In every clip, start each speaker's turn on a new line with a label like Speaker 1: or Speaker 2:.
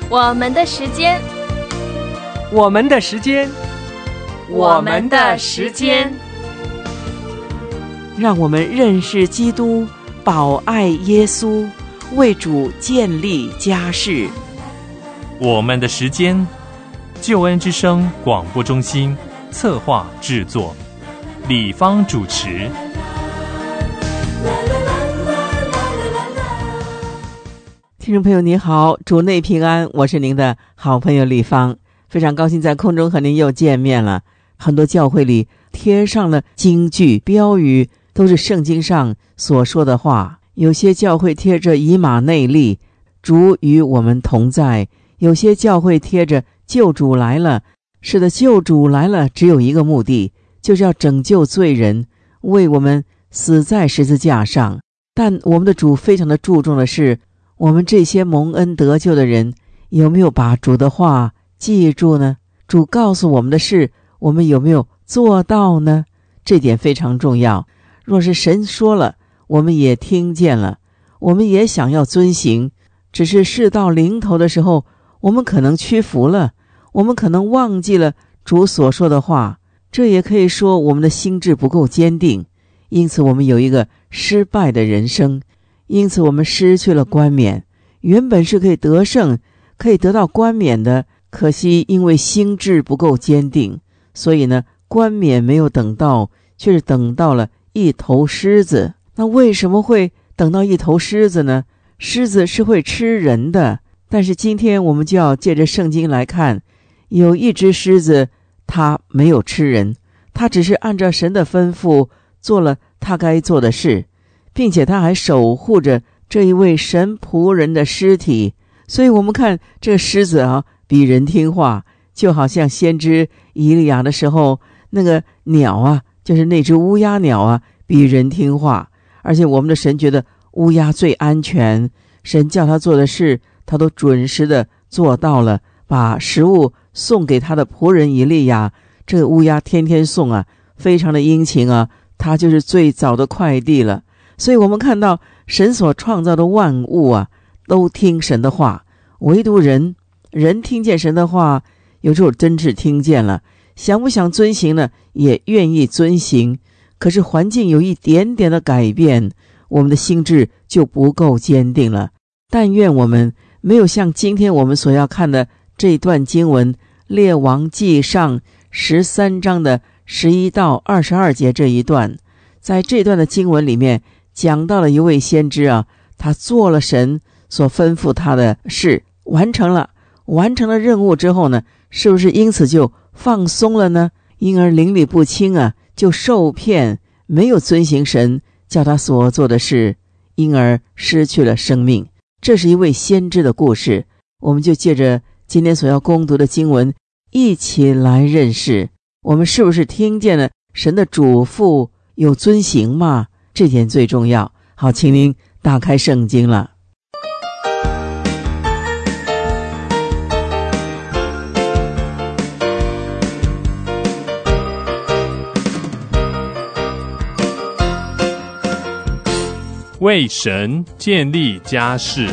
Speaker 1: 我们的时间，
Speaker 2: 我们的时间，
Speaker 1: 我们的时间，
Speaker 3: 让我们认识基督，保爱耶稣，为主建立家室。
Speaker 4: 我们的时间，救恩之声广播中心策划制作，李芳主持。
Speaker 3: 听众朋友你好，主内平安，我是您的好朋友李芳，非常高兴在空中和您又见面了。很多教会里贴上了金句标语，都是圣经上所说的话，有些教会贴着以马内利，主与我们同在，有些教会贴着救主来了。是的，救主来了只有一个目的，就是要拯救罪人，为我们死在十字架上。但我们的主非常的注重的是，我们这些蒙恩得救的人有没有把主的话记住呢？主告诉我们的事，我们有没有做到呢？这点非常重要。若是神说了，我们也听见了，我们也想要遵行，只是事到临头的时候，我们可能屈服了，我们可能忘记了主所说的话，这也可以说我们的心智不够坚定，因此我们有一个失败的人生，因此我们失去了冠冕。原本是可以得胜，可以得到冠冕的，可惜因为心智不够坚定，所以呢，冠冕没有等到，却是等到了一头狮子。那为什么会等到一头狮子呢？狮子是会吃人的，但是今天我们就要借着圣经来看，有一只狮子，它没有吃人，它只是按照神的吩咐做了它该做的事，并且它还守护着这一位神仆人的尸体。所以我们看这个狮子比人听话，就好像先知以利亚的时候，那个鸟就是那只乌鸦鸟比人听话。而且我们的神觉得乌鸦最安全，神叫他做的事他都准时的做到了，把食物送给他的仆人以利亚，这个乌鸦天天送非常的殷勤他就是最早的快递了。所以我们看到神所创造的万物都听神的话，唯独人听见神的话，有时候真是听见了，想不想遵行呢？也愿意遵行，可是环境有一点点的改变，我们的心智就不够坚定了。但愿我们没有像今天我们所要看的这段经文，列王纪上13章的11到22节这一段。在这段的经文里面讲到了一位先知他做了神所吩咐他的事，完成了任务之后呢，是不是因此就放松了呢？因而灵里不清就受骗，没有遵行神叫他所做的事，因而失去了生命。这是一位先知的故事，我们就借着今天所要攻读的经文一起来认识，我们是不是听见了神的嘱咐，有遵行吗？这点最重要。好，请您打开圣经了。
Speaker 4: 为神建立家室。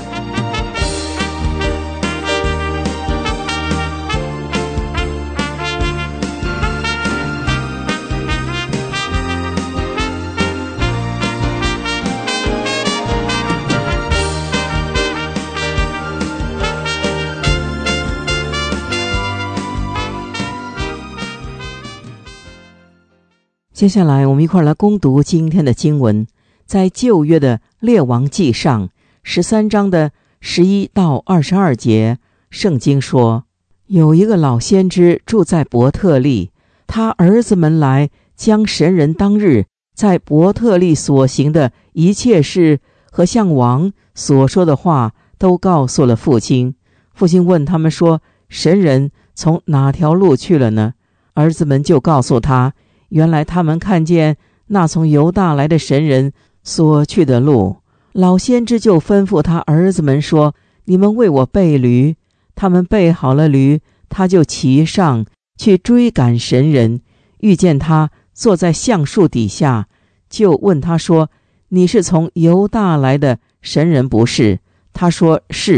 Speaker 3: 接下来我们一块来攻读今天的经文，在旧约的列王纪上13章的11到22节，圣经说，有一个老先知住在伯特利，他儿子们来将神人当日在伯特利所行的一切事和向王所说的话都告诉了父亲。父亲问他们说，神人从哪条路去了呢？儿子们就告诉他，原来他们看见那从犹大来的神人所去的路。老先知就吩咐他儿子们说，你们为我备驴。他们备好了驴，他就骑上去追赶神人，遇见他坐在橡树底下，就问他说，你是从犹大来的神人不是？他说是。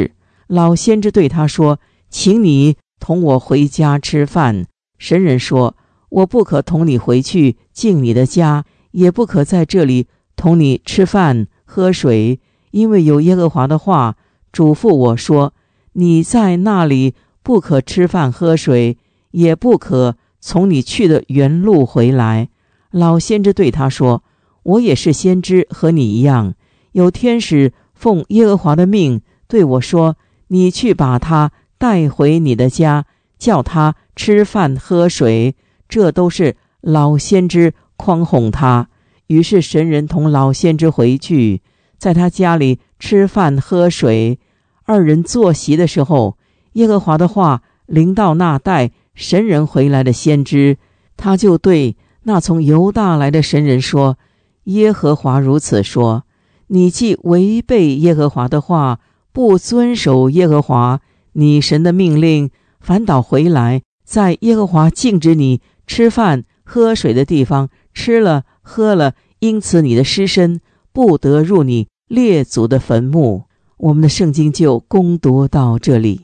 Speaker 3: 老先知对他说，请你同我回家吃饭。神人说，我不可同你回去进你的家，也不可在这里同你吃饭喝水，因为有耶和华的话嘱咐我说，你在那里不可吃饭喝水，也不可从你去的原路回来。老先知对他说，我也是先知，和你一样，有天使奉耶和华的命对我说，你去把他带回你的家，叫他吃饭喝水。这都是老先知诓哄他。于是神人同老先知回去，在他家里吃饭喝水。二人坐席的时候，耶和华的话临到那带神人回来的先知，他就对那从犹大来的神人说，耶和华如此说，你既违背耶和华的话，不遵守耶和华你神的命令，反倒回来，在耶和华禁止你吃饭喝水的地方吃了喝了，因此你的尸身不得入你列祖的坟墓。我们的圣经就攻读到这里。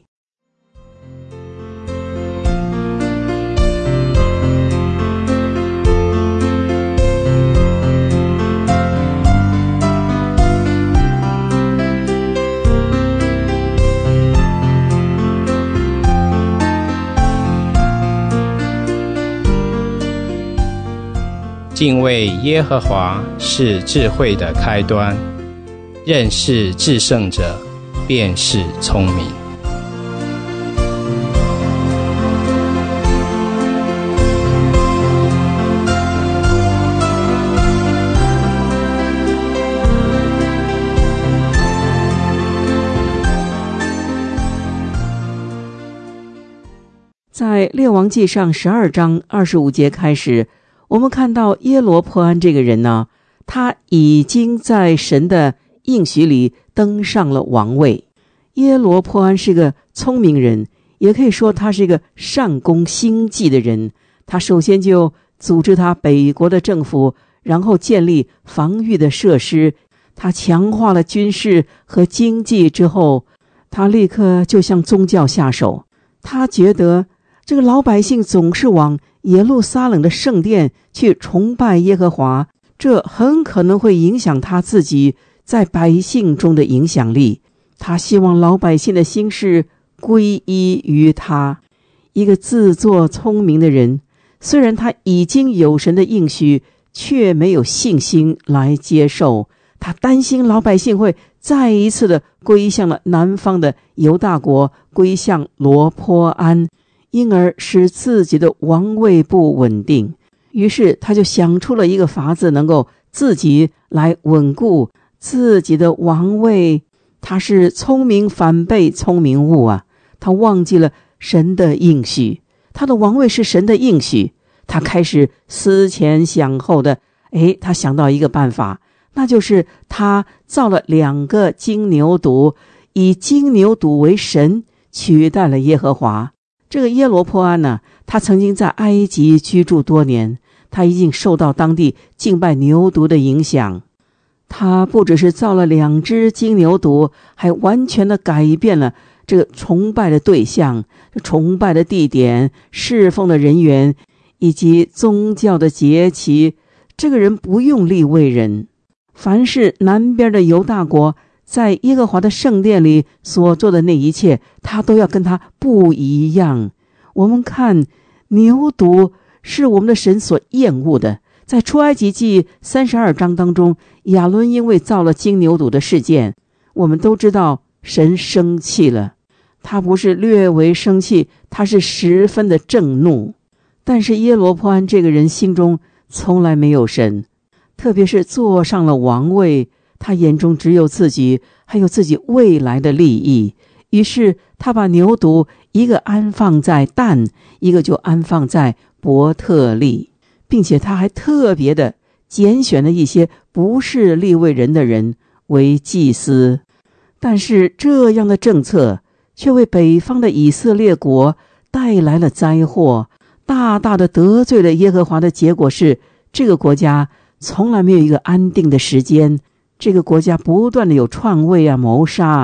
Speaker 5: 敬畏耶和华是智慧的开端，认识至圣者便是聪明。
Speaker 3: 在列王记上12章25节开始，我们看到耶罗波安这个人呢，他已经在神的应许里登上了王位。耶罗波安是个聪明人，也可以说他是一个善攻心计的人。他首先就组织他北国的政府，然后建立防御的设施。他强化了军事和经济之后，他立刻就向宗教下手。他觉得这个老百姓总是往耶路撒冷的圣殿去崇拜耶和华，这很可能会影响他自己在百姓中的影响力。他希望老百姓的心事归依于他。一个自作聪明的人，虽然他已经有神的应许，却没有信心来接受。他担心老百姓会再一次的归向了南方的犹大国，归向罗波安，因而使自己的王位不稳定。于是他就想出了一个法子，能够自己来稳固自己的王位。他是聪明反被聪明误啊！他忘记了神的应许，他的王位是神的应许。他开始思前想后的，他想到一个办法，那就是他造了2个金牛犊，以金牛犊为神，取代了耶和华。这个耶罗波安呢，他曾经在埃及居住多年，他已经受到当地敬拜牛犊的影响。他不只是造了2只金牛犊，还完全的改变了这个崇拜的对象、崇拜的地点、侍奉的人员以及宗教的节期。这个人不用利未人，凡是南边的犹大国在耶和华的圣殿里所做的那一切，他都要跟他不一样。我们看牛犊是我们的神所厌恶的。在出埃及记32章当中，亚伦因为造了金牛犊的事件，我们都知道神生气了。他不是略微生气，他是十分的震怒。但是耶罗波安这个人心中从来没有神，特别是坐上了王位，他眼中只有自己，还有自己未来的利益。于是他把牛犊一个安放在但，一个就安放在伯特利，并且他还特别的拣选了一些不是利未人的人为祭司。但是这样的政策却为北方的以色列国带来了灾祸，大大的得罪了耶和华的结果是，这个国家从来没有一个安定的时间。这个国家不断的有篡位啊、谋杀啊，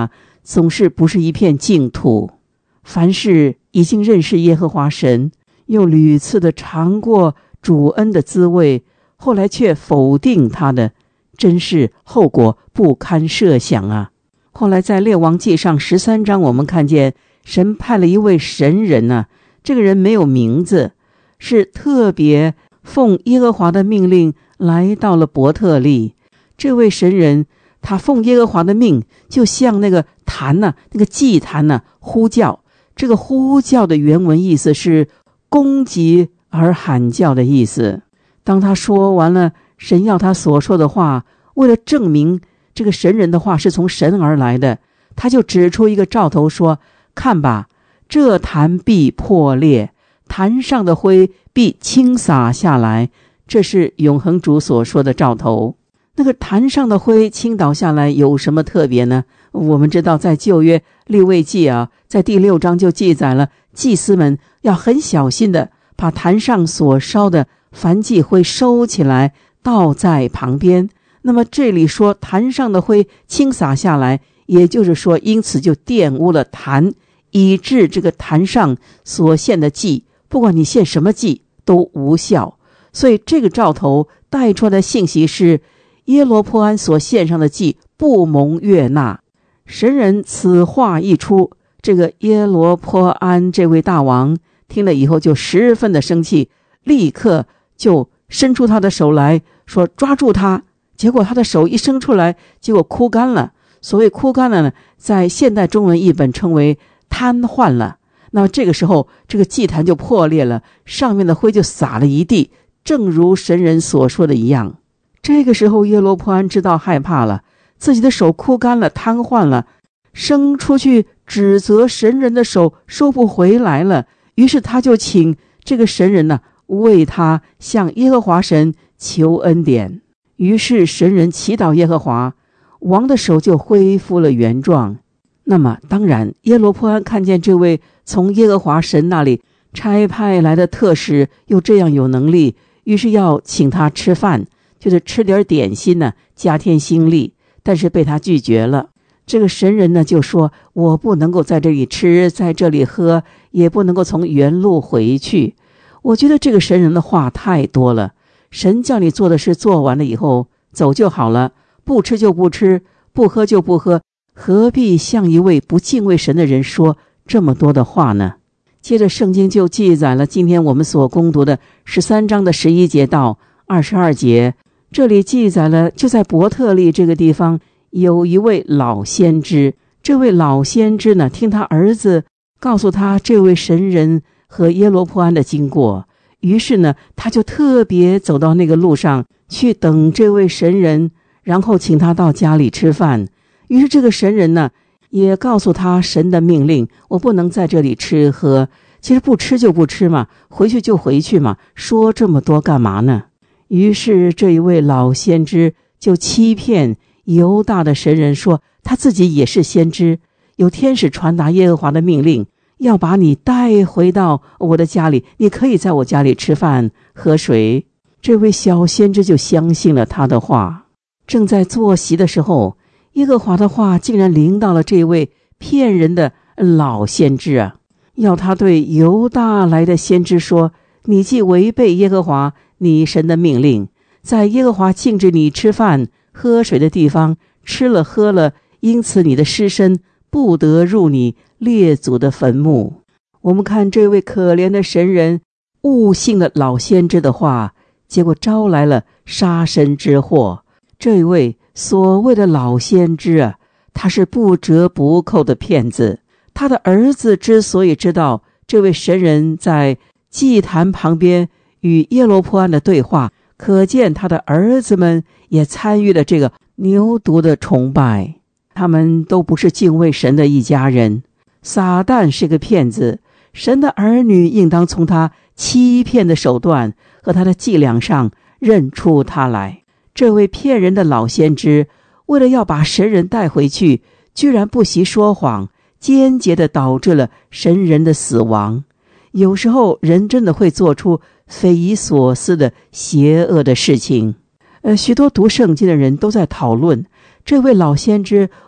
Speaker 3: 总是不是一片净土。凡是已经认识耶和华神，又屡次的尝过主恩的滋味，后来却否定他的，真是后果不堪设想啊。后来在列王记上13章，我们看见神派了一位神人啊，这个人没有名字，是特别奉耶和华的命令来到了伯特利。这位神人他奉耶和华的命，就向那个坛那个祭坛呼叫。这个呼叫的原文意思是攻击而喊叫的意思。当他说完了神要他所说的话，为了证明这个神人的话是从神而来的，他就指出一个兆头说，看吧，这坛必破裂，坛上的灰必倾洒下来。这是永恒主所说的兆头。那个坛上的灰倾倒下来有什么特别呢？我们知道在旧约利未记在第6章就记载了，祭司们要很小心的把坛上所烧的燔祭灰收起来，倒在旁边。那么这里说坛上的灰倾洒下来，也就是说因此就玷污了坛，以致这个坛上所献的祭，不管你献什么祭都无效。所以这个兆头带出来的信息是，耶罗波安所献上的祭不蒙悦纳。神人此话一出，这个耶罗波安这位大王听了以后就十分的生气，立刻就伸出他的手来说抓住他。结果他的手一伸出来，结果枯干了。所谓枯干了呢，在现代中文译本称为瘫痪了。那么这个时候这个祭坛就破裂了，上面的灰就洒了一地，正如神人所说的一样。这个时候耶罗波安知道害怕了，自己的手枯干了，瘫痪了，伸出去指责神人的手收不回来了。于是他就请这个神人为他向耶和华神求恩典。于是神人祈祷耶和华，王的手就恢复了原状。那么当然耶罗波安看见这位从耶和华神那里差派来的特使又这样有能力，于是要请他吃饭，就是吃点点心加添心力，但是被他拒绝了。这个神人就说，我不能够在这里吃，在这里喝，也不能够从原路回去。我觉得这个神人的话太多了，神叫你做的事做完了以后走就好了，不吃就不吃，不喝就不喝，何必向一位不敬畏神的人说这么多的话呢？接着圣经就记载了今天我们所攻读的13章的11节到22节。这里记载了，就在伯特利这个地方有一位老先知。这位老先知听他儿子告诉他这位神人和耶罗波安的经过，于是他就特别走到那个路上去等这位神人，然后请他到家里吃饭。于是这个神人也告诉他神的命令，我不能在这里吃喝，其实不吃就不吃嘛，回去就回去嘛，说这么多干嘛呢？于是这一位老先知就欺骗犹大的神人说，他自己也是先知，有天使传达耶和华的命令，要把你带回到我的家里，你可以在我家里吃饭喝水。这位小先知就相信了他的话。正在坐席的时候，耶和华的话竟然临到了这位骗人的老先知要他对犹大来的先知说，你既违背耶和华你神的命令，在耶和华禁止你吃饭喝水的地方吃了喝了，因此你的尸身不得入你列祖的坟墓。我们看这位可怜的神人误信了老先知的话，结果招来了杀身之祸。这位所谓的老先知他是不折不扣的骗子。他的儿子之所以知道这位神人在祭坛旁边与耶罗波安的对话，可见他的儿子们也参与了这个牛犊的崇拜。他们都不是敬畏神的一家人。撒旦是个骗子，神的儿女应当从他欺骗的手段和他的伎俩上认出他来。这位骗人的老先知为了要把神人带回去，居然不惜说谎，间接地导致了神人的死亡。有时候人真的会做出匪夷所思的邪恶的事情。许多读圣经的人都在讨论，这位老先知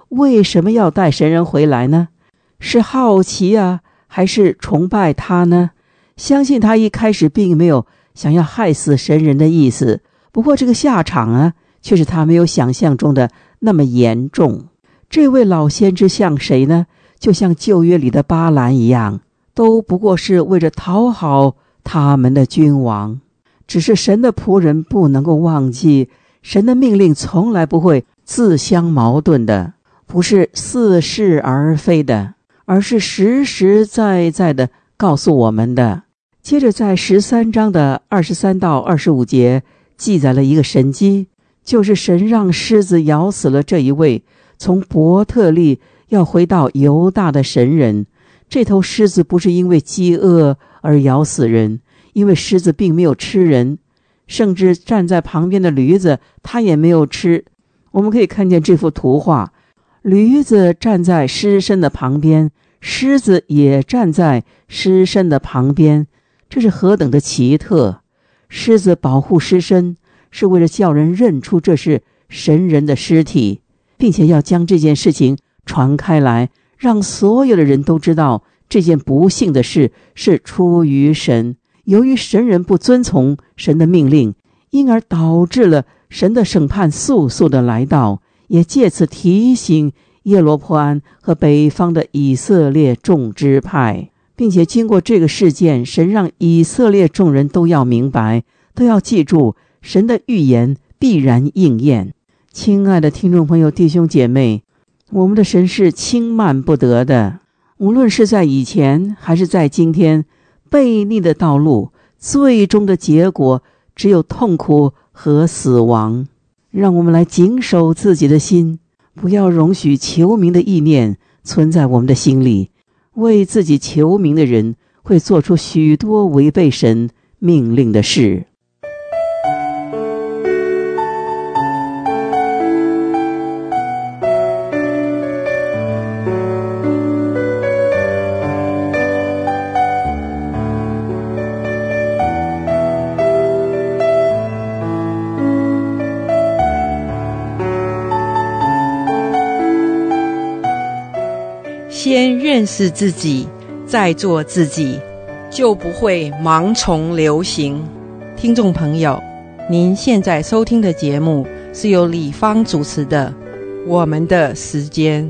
Speaker 3: 为什么要带神人回来呢？是好奇啊，还是崇拜他呢？相信他一开始并没有想要害死神人的意思，不过这个下场啊，却是他没有想象中的那么严重。这位老先知像谁呢？就像旧约里的巴兰一样，都不过是为着讨好他们的君王。只是神的仆人不能够忘记，神的命令从来不会自相矛盾的，不是似是而非的，而是实实在在的告诉我们的。接着在13章的23到25节记载了一个神迹，就是神让狮子咬死了这一位从伯特利要回到犹大的神人。这头狮子不是因为饥饿而咬死人，因为狮子并没有吃人，甚至站在旁边的驴子它也没有吃。我们可以看见这幅图画，驴子站在狮身的旁边，狮子也站在狮身的旁边，这是何等的奇特！狮子保护狮身，是为了叫人认出这是神人的尸体，并且要将这件事情传开来，让所有的人都知道这件不幸的事是出于神。由于神人不遵从神的命令，因而导致了神的审判速速的来到，也借此提醒耶罗波安和北方的以色列众支派，并且经过这个事件，神让以色列众人都要明白，都要记住神的预言必然应验。亲爱的听众朋友、弟兄姐妹，我们的神是轻慢不得的，无论是在以前还是在今天，悖逆的道路最终的结果只有痛苦和死亡。让我们来谨守自己的心，不要容许求名的意念存在我们的心里。为自己求名的人会做出许多违背神命令的事。
Speaker 6: 先认识自己，再做自己，就不会盲从流行。听众朋友，您现在收听的节目是由李芳主持的《我们的时间》。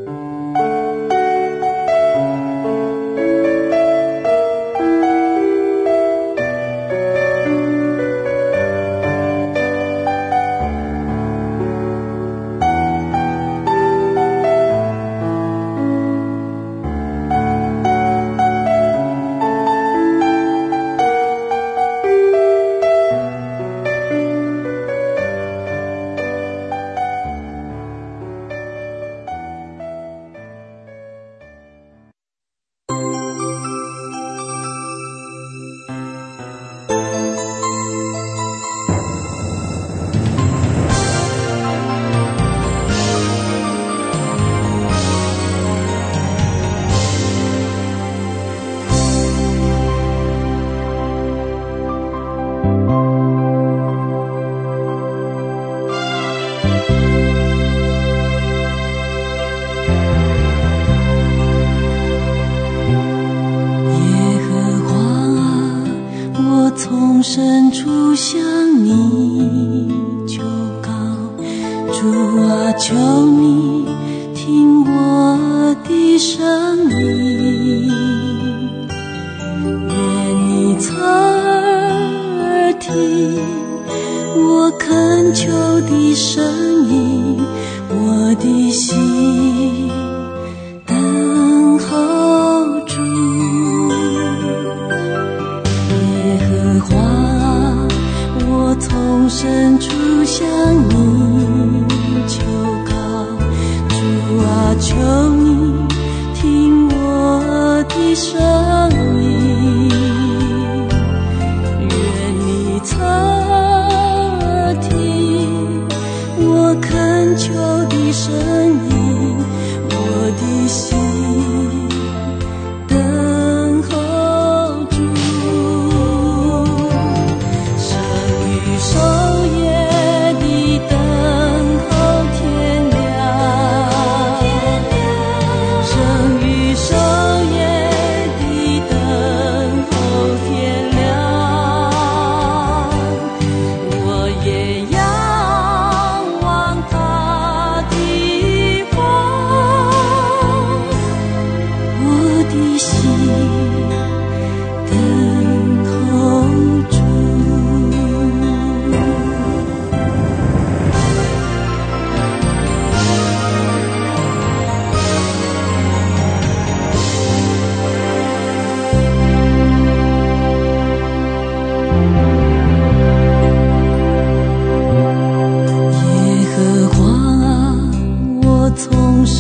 Speaker 7: 从深处向你求告，主啊，求你听我的声音，愿你侧耳听我恳求的声音，我的心等候主。我从深处向你求告，主啊，求你听我的声音，愿你侧耳听我恳求的声音，我的心等候主。守夜的等候天亮，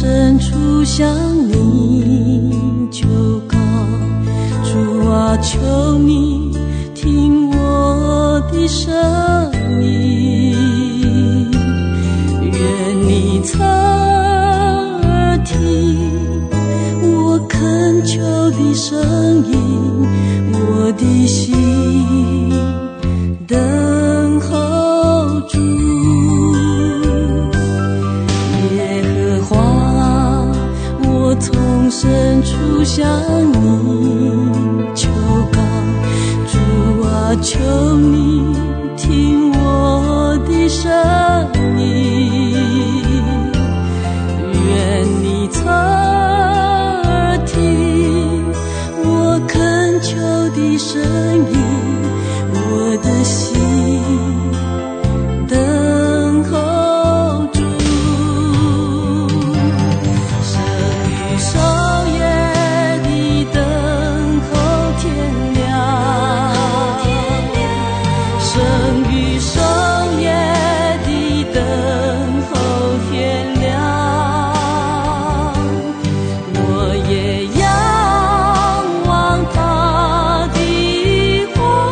Speaker 7: 深处向你求告，主啊，求你听我的声音，愿你侧耳听我恳求的声音，我的心等候主。耶和华，我从深处向你求告，主啊，求你听我的声音，愿你侧耳听我恳求的声音，我的心等候主。生与守夜的等候天亮，生与守夜的等候天亮，我也仰望他的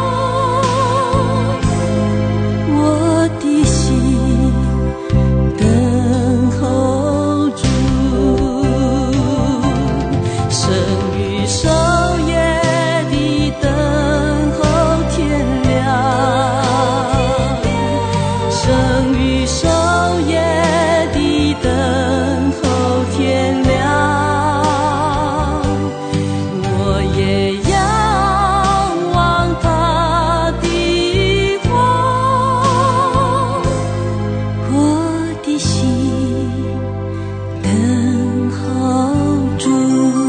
Speaker 7: 光，我的心等候主。生与守夜的等候天亮，生与守夜的等候天亮，我也仰望他的光，我的心等候主。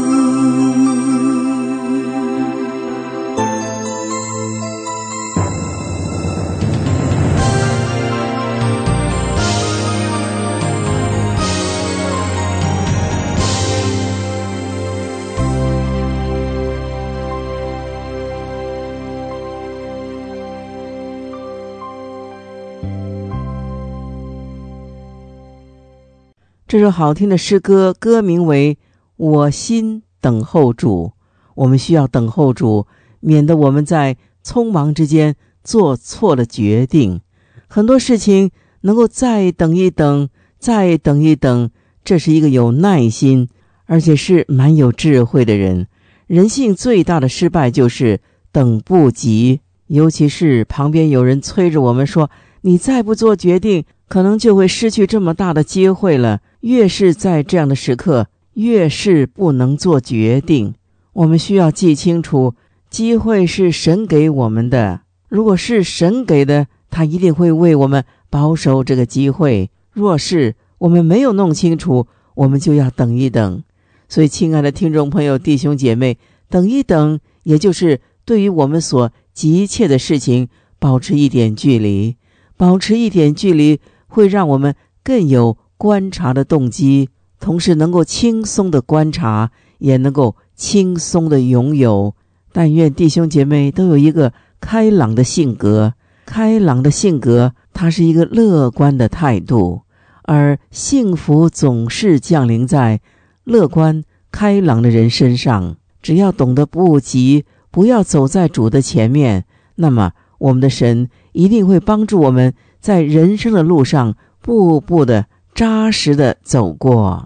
Speaker 3: 这首好听的诗歌，歌名为《我心等候主》。我们需要等候主，免得我们在匆忙之间做错了决定。很多事情能够再等一等，再等一等，这是一个有耐心，而且是蛮有智慧的人。人性最大的失败就是等不及，尤其是旁边有人催着我们说，你再不做决定，可能就会失去这么大的机会了。越是在这样的时刻，越是不能做决定。我们需要记清楚，机会是神给我们的，如果是神给的，他一定会为我们保守这个机会。若是我们没有弄清楚，我们就要等一等。所以亲爱的听众朋友，弟兄姐妹，等一等，也就是对于我们所急切的事情保持一点距离。保持一点距离会让我们更有观察的动机，同时能够轻松的观察，也能够轻松的拥有。但愿弟兄姐妹都有一个开朗的性格，开朗的性格，它是一个乐观的态度，而幸福总是降临在乐观开朗的人身上。只要懂得不急，不要走在主的前面，那么我们的神一定会帮助我们在人生的路上步步的扎实的走过。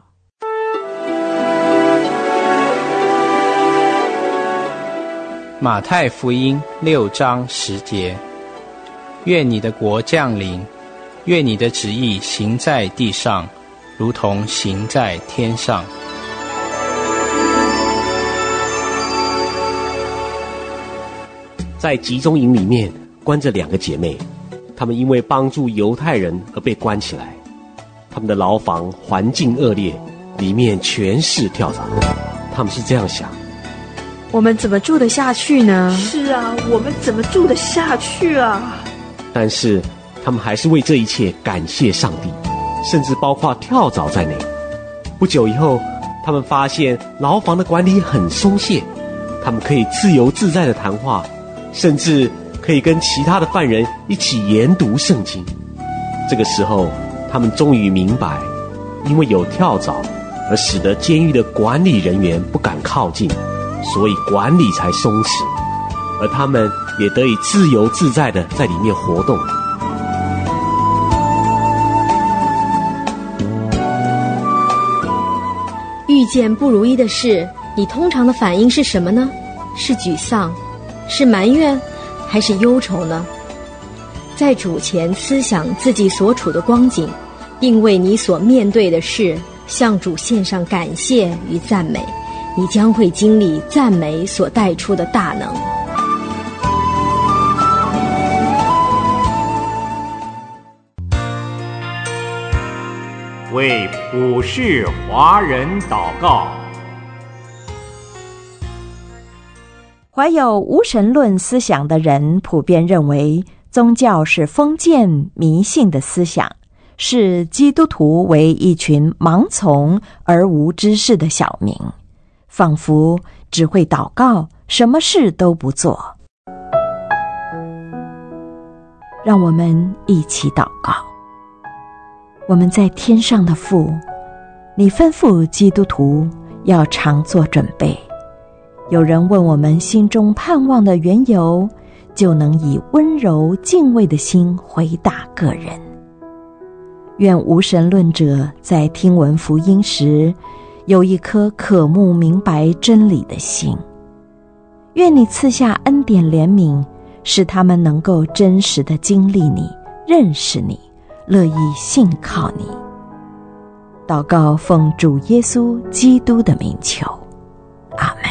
Speaker 5: 马太福音6章10节，愿你的国降临，愿你的旨意行在地上，如同行在天上。
Speaker 8: 在集中营里面关着2个姐妹，她们因为帮助犹太人而被关起来。她们的牢房环境恶劣，里面全是跳蚤。她们是这样想：
Speaker 1: 我们怎么住得下去呢？
Speaker 9: 是啊，我们怎么住得下去啊？
Speaker 8: 但是她们还是为这一切感谢上帝，甚至包括跳蚤在内。不久以后，她们发现牢房的管理很松懈，她们可以自由自在的谈话，甚至可以跟其他的犯人一起研读圣经。这个时候，他们终于明白，因为有跳蚤， 而使得监狱的管理人员不敢靠近，所以管理才松弛，而他们也得以自由自在地在里面活动。
Speaker 10: 遇见不如意的事，你通常的反应是什么呢？是沮丧，是埋怨，还是忧愁呢？在主前思想自己所处的光景，并为你所面对的事向主献上感谢与赞美，你将会经历赞美所带出的大能。
Speaker 11: 为普世华人祷告。
Speaker 12: 怀有无神论思想的人普遍认为，宗教是封建迷信的思想，视基督徒为一群盲从而无知识的小民，仿佛只会祷告，什么事都不做。让我们一起祷告。我们在天上的父，你吩咐基督徒要常做准备。有人问我们心中盼望的缘由，就能以温柔敬畏的心回答个人。愿无神论者在听闻福音时，有一颗渴慕明白真理的心。愿你赐下恩典怜悯，使他们能够真实地经历你，认识你，乐意信靠你。祷告奉主耶稣基督的名求，阿们。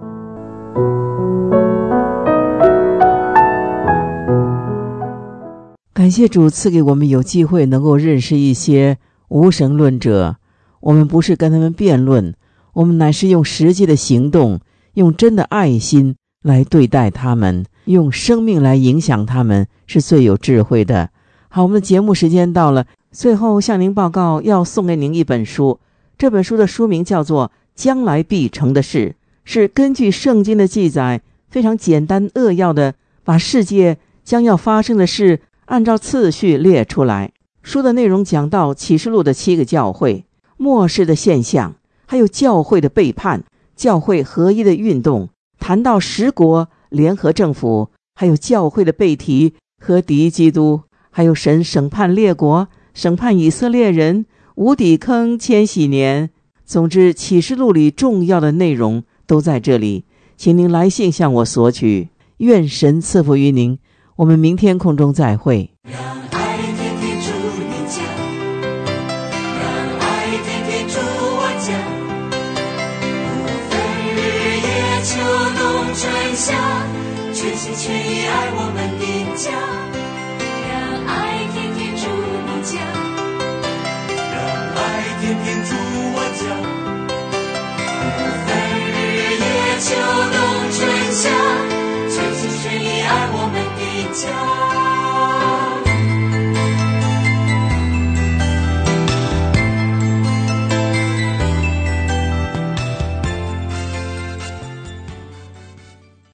Speaker 3: 感谢主赐给我们有机会能够认识一些无神论者，我们不是跟他们辩论，我们乃是用实际的行动，用真的爱心来对待他们，用生命来影响他们，是最有智慧的。好，我们的节目时间到了，最后向您报告要送给您一本书，这本书的书名叫做《将来必成的事》，是根据圣经的记载，非常简单扼要的把世界将要发生的事按照次序列出来。书的内容讲到启示录的7个教会，末世的现象，还有教会的背叛，教会合一的运动，谈到10国联合政府，还有教会的背题和敌基督，还有神审判列国，审判以色列人，无底坑千禧年。总之启示录里重要的内容都在这里，请您来信向我索取。愿神赐福于您，我们明天空中再会。
Speaker 7: 让爱天天住你家，让爱天天住我家，不分日夜秋冬春夏，全心全意爱我们的家。让爱天天住你家，让爱天天住我家，不分日夜秋冬春夏，全心全意爱我们的家。